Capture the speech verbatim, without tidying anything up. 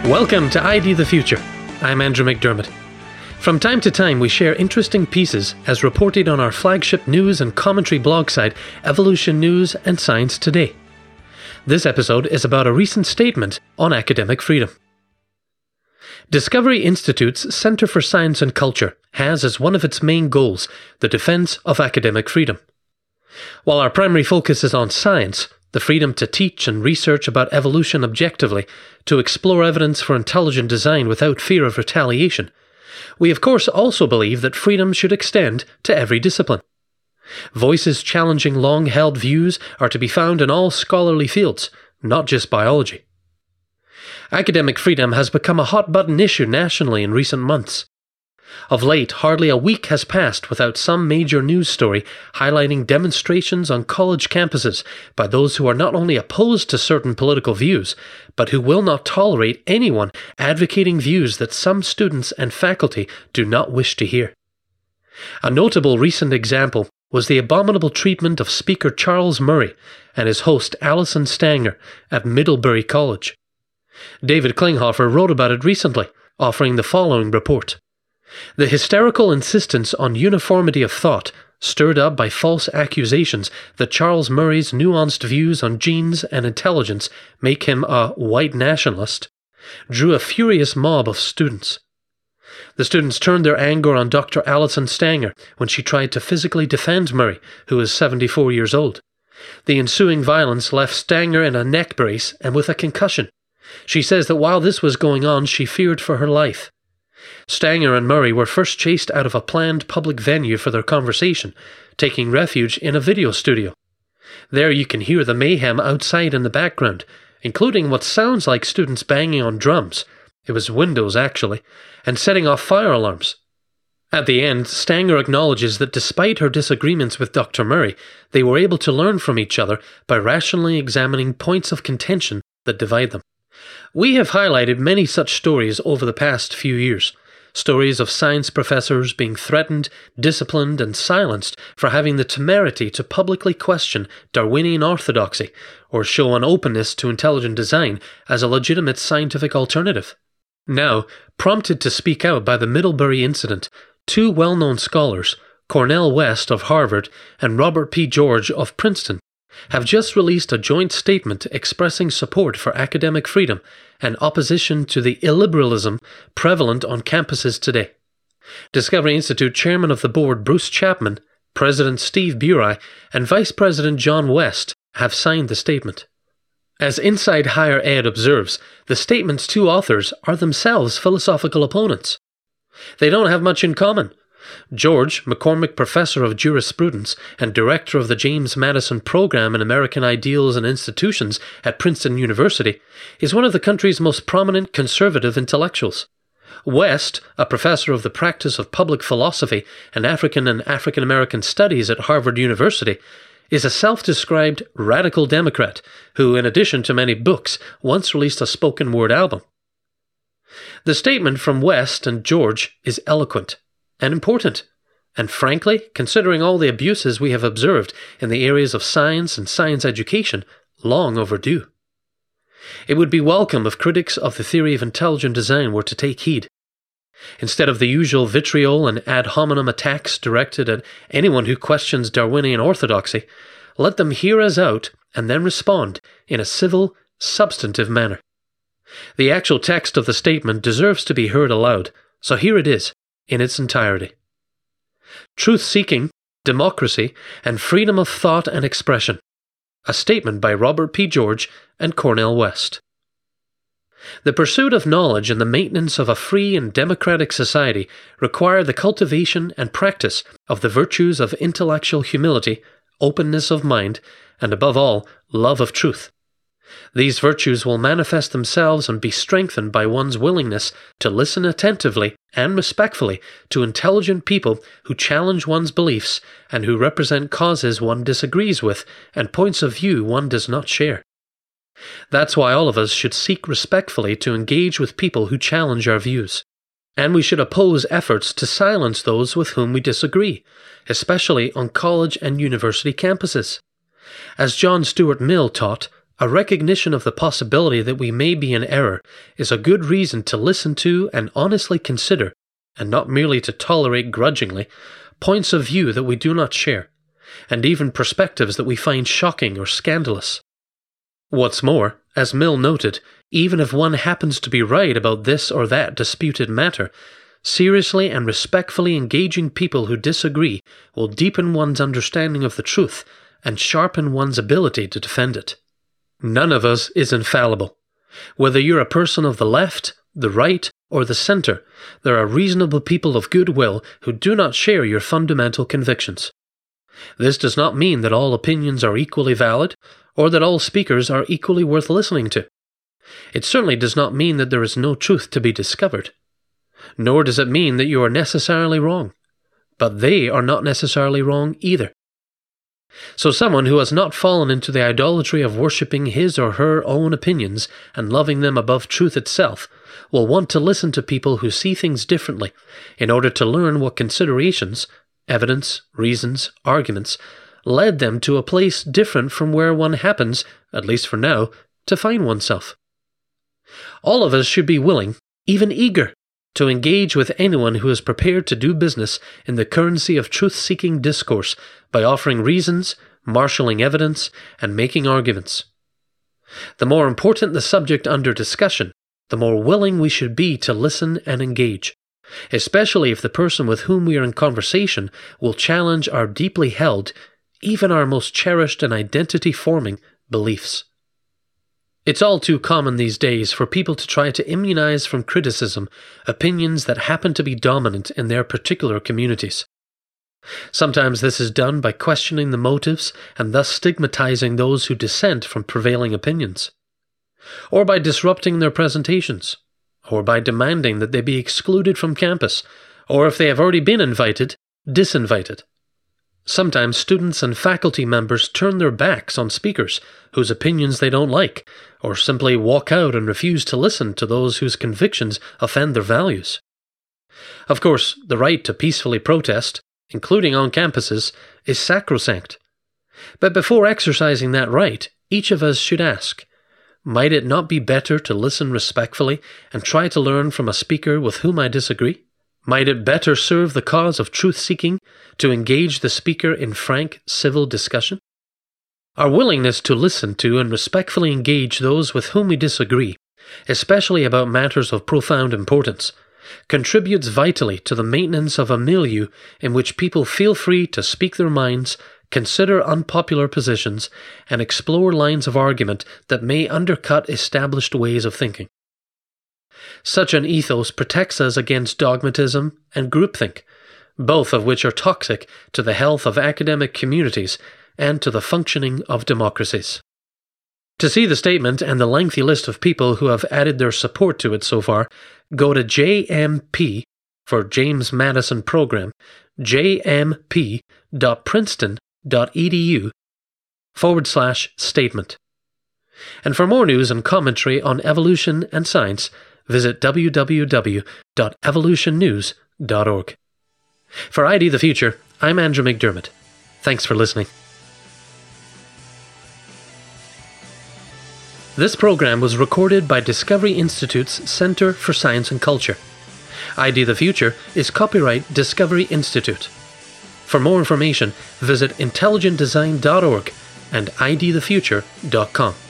Welcome to I D the Future. I'm Andrew McDermott. From time to time, we share interesting pieces as reported on our flagship news and commentary blog site, Evolution News and Science Today. This episode is about a recent statement on academic freedom. Discovery Institute's Center for Science and Culture has as one of its main goals the defense of academic freedom. While our primary focus is on science, the freedom to teach and research about evolution objectively, to explore evidence for intelligent design without fear of retaliation, we of course also believe that freedom should extend to every discipline. Voices challenging long-held views are to be found in all scholarly fields, not just biology. Academic freedom has become a hot-button issue nationally in recent months. Of late, hardly a week has passed without some major news story highlighting demonstrations on college campuses by those who are not only opposed to certain political views, but who will not tolerate anyone advocating views that some students and faculty do not wish to hear. A notable recent example was the abominable treatment of Speaker Charles Murray and his host Alison Stanger at Middlebury College. David Klinghoffer wrote about it recently, offering the following report. The hysterical insistence on uniformity of thought, stirred up by false accusations that Charles Murray's nuanced views on genes and intelligence make him a white nationalist, drew a furious mob of students. The students turned their anger on Doctor Alison Stanger when she tried to physically defend Murray, who is seventy-four years old. The ensuing violence left Stanger in a neck brace and with a concussion. She says that while this was going on, she feared for her life. Stanger and Murray were first chased out of a planned public venue for their conversation, taking refuge in a video studio. There you can hear the mayhem outside in the background, including what sounds like students banging on drums. It was windows, actually, and setting off fire alarms. At the end, Stanger acknowledges that despite her disagreements with Doctor Murray, they were able to learn from each other by rationally examining points of contention that divide them. We have highlighted many such stories over the past few years. Stories of science professors being threatened, disciplined, and silenced for having the temerity to publicly question Darwinian orthodoxy or show an openness to intelligent design as a legitimate scientific alternative. Now, prompted to speak out by the Middlebury incident, two well-known scholars, Cornel West of Harvard and Robert P. George of Princeton, have just released a joint statement expressing support for academic freedom and opposition to the illiberalism prevalent on campuses today. Discovery Institute Chairman of the Board Bruce Chapman, President Steve Burai, and Vice President John West have signed the statement. As Inside Higher Ed observes, the statement's two authors are themselves philosophical opponents. They don't have much in common. George, McCormick Professor of Jurisprudence and Director of the James Madison Program in American Ideals and Institutions at Princeton University, is one of the country's most prominent conservative intellectuals. West, a professor of the practice of public philosophy and African and African American studies at Harvard University, is a self-described radical Democrat who, in addition to many books, once released a spoken word album. The statement from West and George is eloquent and important, and frankly, considering all the abuses we have observed in the areas of science and science education, long overdue. It would be welcome if critics of the theory of intelligent design were to take heed. Instead of the usual vitriol and ad hominem attacks directed at anyone who questions Darwinian orthodoxy, let them hear us out and then respond in a civil, substantive manner. The actual text of the statement deserves to be heard aloud, so here it is, in its entirety. Truth-seeking, democracy, and freedom of thought and expression. A statement by Robert P. George and Cornel West. The pursuit of knowledge and the maintenance of a free and democratic society require the cultivation and practice of the virtues of intellectual humility, openness of mind, and above all, love of truth. These virtues will manifest themselves and be strengthened by one's willingness to listen attentively and respectfully to intelligent people who challenge one's beliefs and who represent causes one disagrees with and points of view one does not share. That's why all of us should seek respectfully to engage with people who challenge our views. And we should oppose efforts to silence those with whom we disagree, especially on college and university campuses. As John Stuart Mill taught, A recognition of the possibility that we may be in error is a good reason to listen to and honestly consider, and not merely to tolerate grudgingly, points of view that we do not share, and even perspectives that we find shocking or scandalous. What's more, as Mill noted, even if one happens to be right about this or that disputed matter, seriously and respectfully engaging people who disagree will deepen one's understanding of the truth and sharpen one's ability to defend it. None of us is infallible. Whether you're a person of the left, the right, or the center, there are reasonable people of goodwill who do not share your fundamental convictions. This does not mean that all opinions are equally valid, or that all speakers are equally worth listening to. It certainly does not mean that there is no truth to be discovered. Nor does it mean that you are necessarily wrong. But they are not necessarily wrong either. So someone who has not fallen into the idolatry of worshipping his or her own opinions and loving them above truth itself will want to listen to people who see things differently in order to learn what considerations, evidence, reasons, arguments, led them to a place different from where one happens, at least for now, to find oneself. All of us should be willing, even eager, to engage with anyone who is prepared to do business in the currency of truth-seeking discourse by offering reasons, marshalling evidence, and making arguments. The more important the subject under discussion, the more willing we should be to listen and engage, especially if the person with whom we are in conversation will challenge our deeply held, even our most cherished and identity-forming beliefs. It's all too common these days for people to try to immunize from criticism opinions that happen to be dominant in their particular communities. Sometimes this is done by questioning the motives and thus stigmatizing those who dissent from prevailing opinions, or by disrupting their presentations, or by demanding that they be excluded from campus, or if they have already been invited, disinvited. Sometimes students and faculty members turn their backs on speakers whose opinions they don't like, or simply walk out and refuse to listen to those whose convictions offend their values. Of course, the right to peacefully protest, including on campuses, is sacrosanct. But before exercising that right, each of us should ask, might it not be better to listen respectfully and try to learn from a speaker with whom I disagree? Might it better serve the cause of truth-seeking to engage the speaker in frank, civil discussion? Our willingness to listen to and respectfully engage those with whom we disagree, especially about matters of profound importance, contributes vitally to the maintenance of a milieu in which people feel free to speak their minds, consider unpopular positions, and explore lines of argument that may undercut established ways of thinking. Such an ethos protects us against dogmatism and groupthink, both of which are toxic to the health of academic communities and to the functioning of democracies. To see the statement and the lengthy list of people who have added their support to it so far, go to J M P, for James Madison Program, jmp.princeton.edu forward slash statement. And for more news and commentary on evolution and science, visit w w w dot evolution news dot org. For I D the Future, I'm Andrew McDermott. Thanks for listening. This program was recorded by Discovery Institute's Center for Science and Culture. I D the Future is copyright Discovery Institute. For more information, visit intelligent design dot org and I D the future dot com.